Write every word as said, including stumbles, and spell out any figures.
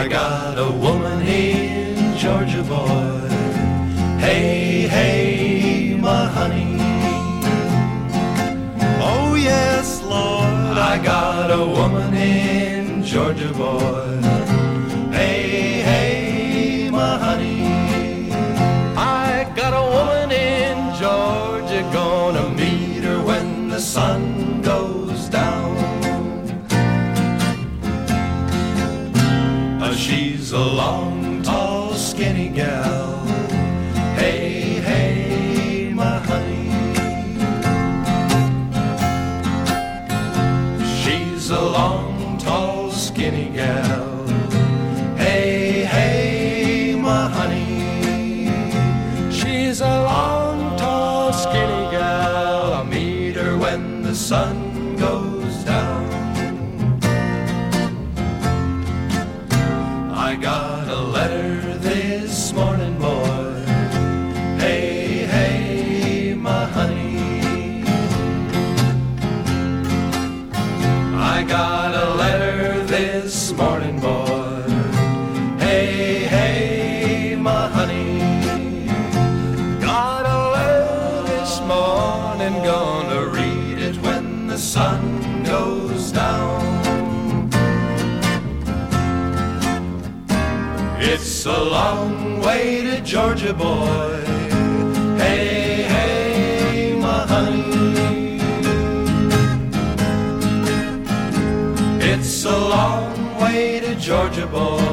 got a woman in Georgia, boy. Hey, hey, my honey. Oh, yes, Lord, I got a woman in Georgia, boy. Hey, hey, my honey. I got a woman in Georgia, gonna meet her when the sun goes down. Uh, she's a long, tall, skinny gal. Hey, hey, my honey. She's a long, tall, skinny gal. Hey, hey, my honey. She's a long, tall, skinny gal. I'll meet her when the sun goes down. I got a letter this morning, boy. Hey, hey, my honey. I got a letter this morning, boy. Hey, hey, my honey. Got a letter this morning, gonna read it when the sun goes down. It's a long way to Georgia, boy. Hey, hey, my honey. It's a long way to Georgia, boy.